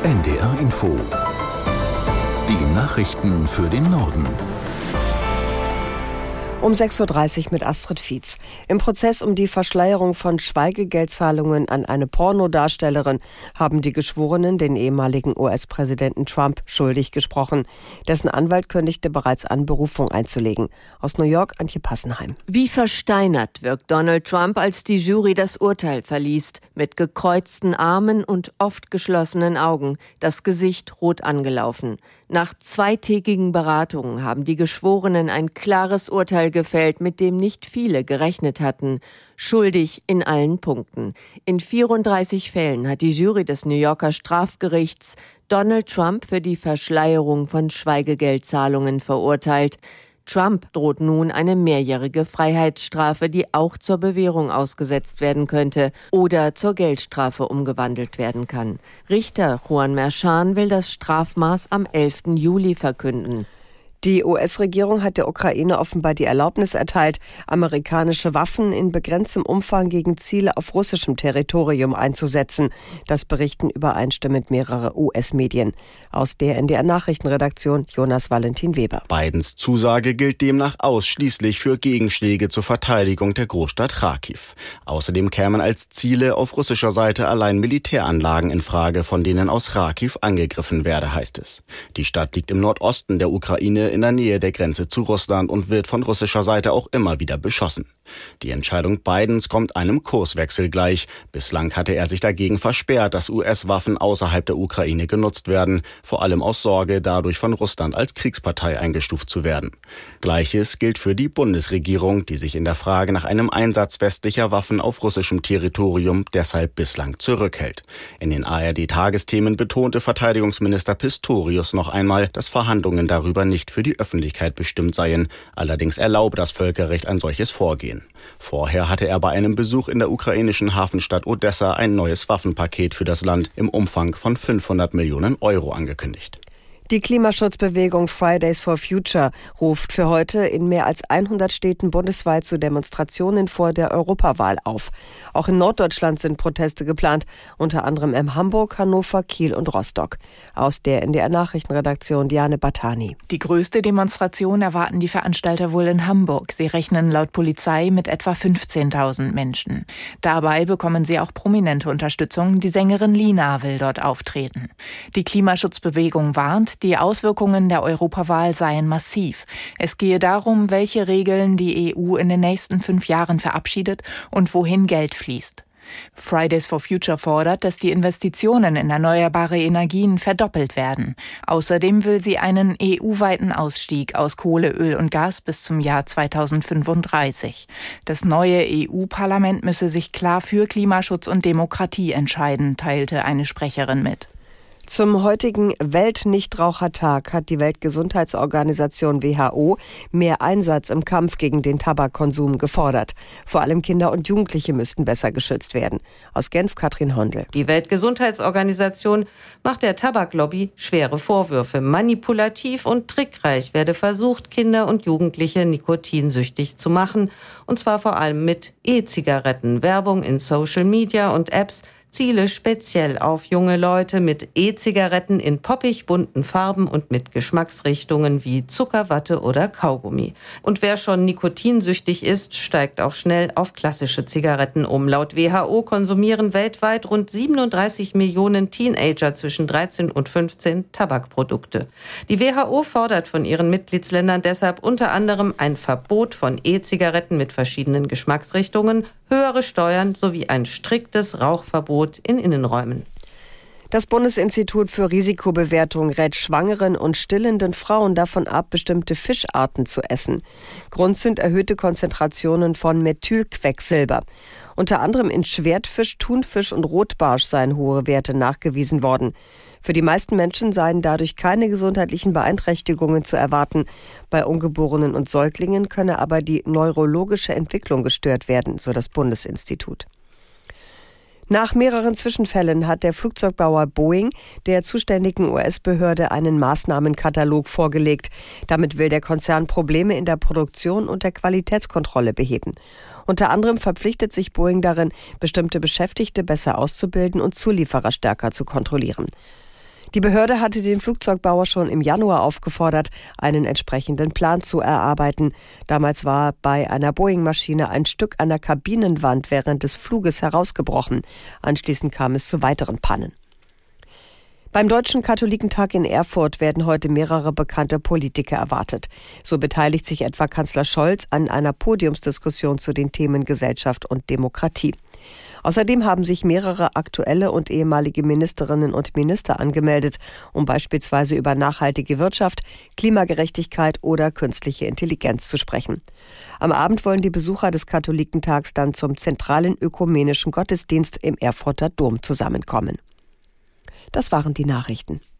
NDR Info. Die Nachrichten für den Norden. Um 6.30 Uhr mit Astrid Fietz. Im Prozess um die Verschleierung von Schweigegeldzahlungen an eine Pornodarstellerin haben die Geschworenen den ehemaligen US-Präsidenten Trump schuldig gesprochen. Dessen Anwalt kündigte bereits an, Berufung einzulegen. Aus New York, Antje Passenheim. Wie versteinert wirkt Donald Trump, als die Jury das Urteil verliest. Mit gekreuzten Armen und oft geschlossenen Augen, das Gesicht rot angelaufen. Nach zweitägigen Beratungen haben die Geschworenen ein klares Urteil gefällt, mit dem nicht viele gerechnet hatten. Schuldig in allen Punkten. In 34 Fällen hat die Jury des New Yorker Strafgerichts Donald Trump für die Verschleierung von Schweigegeldzahlungen verurteilt. Trump droht nun eine mehrjährige Freiheitsstrafe, die auch zur Bewährung ausgesetzt werden könnte oder zur Geldstrafe umgewandelt werden kann. Richter Juan Merchan will das Strafmaß am 11. Juli verkünden. Die US-Regierung hat der Ukraine offenbar die Erlaubnis erteilt, amerikanische Waffen in begrenztem Umfang gegen Ziele auf russischem Territorium einzusetzen. Das berichten übereinstimmend mehrere US-Medien. Aus der NDR-Nachrichtenredaktion Jonas Valentin Weber. Bidens Zusage gilt demnach ausschließlich für Gegenschläge zur Verteidigung der Großstadt Charkiw. Außerdem kämen als Ziele auf russischer Seite allein Militäranlagen in Frage, von denen aus Charkiw angegriffen werde, heißt es. Die Stadt liegt im Nordosten der Ukraine, in der Nähe der Grenze zu Russland und wird von russischer Seite auch immer wieder beschossen. Die Entscheidung Bidens kommt einem Kurswechsel gleich. Bislang hatte er sich dagegen versperrt, dass US-Waffen außerhalb der Ukraine genutzt werden, vor allem aus Sorge, dadurch von Russland als Kriegspartei eingestuft zu werden. Gleiches gilt für die Bundesregierung, die sich in der Frage nach einem Einsatz westlicher Waffen auf russischem Territorium deshalb bislang zurückhält. In den ARD-Tagesthemen betonte Verteidigungsminister Pistorius noch einmal, dass Verhandlungen darüber nicht für die Öffentlichkeit bestimmt seien. Allerdings erlaube das Völkerrecht ein solches Vorgehen. Vorher hatte er bei einem Besuch in der ukrainischen Hafenstadt Odessa ein neues Waffenpaket für das Land im Umfang von 500 Millionen Euro angekündigt. Die Klimaschutzbewegung Fridays for Future ruft für heute in mehr als 100 Städten bundesweit zu Demonstrationen vor der Europawahl auf. Auch in Norddeutschland sind Proteste geplant, unter anderem in Hamburg, Hannover, Kiel und Rostock. Aus der NDR-Nachrichtenredaktion Diane Batani. Die größte Demonstration erwarten die Veranstalter wohl in Hamburg. Sie rechnen laut Polizei mit etwa 15.000 Menschen. Dabei bekommen sie auch prominente Unterstützung. Die Sängerin Lina will dort auftreten. Die Klimaschutzbewegung warnt, die Auswirkungen der Europawahl seien massiv. Es gehe darum, welche Regeln die EU in den nächsten 5 Jahren verabschiedet und wohin Geld fließt. Fridays for Future fordert, dass die Investitionen in erneuerbare Energien verdoppelt werden. Außerdem will sie einen EU-weiten Ausstieg aus Kohle, Öl und Gas bis zum Jahr 2035. Das neue EU-Parlament müsse sich klar für Klimaschutz und Demokratie entscheiden, teilte eine Sprecherin mit. Zum heutigen Weltnichtrauchertag hat die Weltgesundheitsorganisation WHO mehr Einsatz im Kampf gegen den Tabakkonsum gefordert. Vor allem Kinder und Jugendliche müssten besser geschützt werden. Aus Genf, Katrin Hondel. Die Weltgesundheitsorganisation macht der Tabaklobby schwere Vorwürfe. Manipulativ und trickreich werde versucht, Kinder und Jugendliche nikotinsüchtig zu machen. Und zwar vor allem mit E-Zigaretten. Werbung in Social Media und Apps ziele speziell auf junge Leute mit E-Zigaretten in poppig bunten Farben und mit Geschmacksrichtungen wie Zucker, Watte oder Kaugummi. Und wer schon nikotinsüchtig ist, steigt auch schnell auf klassische Zigaretten um. Laut WHO konsumieren weltweit rund 37 Millionen Teenager zwischen 13 und 15 Tabakprodukte. Die WHO fordert von ihren Mitgliedsländern deshalb unter anderem ein Verbot von E-Zigaretten mit verschiedenen Geschmacksrichtungen, höhere Steuern sowie ein striktes Rauchverbot in Innenräumen. Das Bundesinstitut für Risikobewertung rät schwangeren und stillenden Frauen davon ab, bestimmte Fischarten zu essen. Grund sind erhöhte Konzentrationen von Methylquecksilber. Unter anderem in Schwertfisch, Thunfisch und Rotbarsch seien hohe Werte nachgewiesen worden. Für die meisten Menschen seien dadurch keine gesundheitlichen Beeinträchtigungen zu erwarten. Bei Ungeborenen und Säuglingen könne aber die neurologische Entwicklung gestört werden, so das Bundesinstitut. Nach mehreren Zwischenfällen hat der Flugzeugbauer Boeing der zuständigen US-Behörde einen Maßnahmenkatalog vorgelegt. Damit will der Konzern Probleme in der Produktion und der Qualitätskontrolle beheben. Unter anderem verpflichtet sich Boeing darin, bestimmte Beschäftigte besser auszubilden und Zulieferer stärker zu kontrollieren. Die Behörde hatte den Flugzeugbauer schon im Januar aufgefordert, einen entsprechenden Plan zu erarbeiten. Damals war bei einer Boeing-Maschine ein Stück einer Kabinenwand während des Fluges herausgebrochen. Anschließend kam es zu weiteren Pannen. Beim Deutschen Katholikentag in Erfurt werden heute mehrere bekannte Politiker erwartet. So beteiligt sich etwa Kanzler Scholz an einer Podiumsdiskussion zu den Themen Gesellschaft und Demokratie. Außerdem haben sich mehrere aktuelle und ehemalige Ministerinnen und Minister angemeldet, um beispielsweise über nachhaltige Wirtschaft, Klimagerechtigkeit oder künstliche Intelligenz zu sprechen. Am Abend wollen die Besucher des Katholikentags dann zum zentralen ökumenischen Gottesdienst im Erfurter Dom zusammenkommen. Das waren die Nachrichten.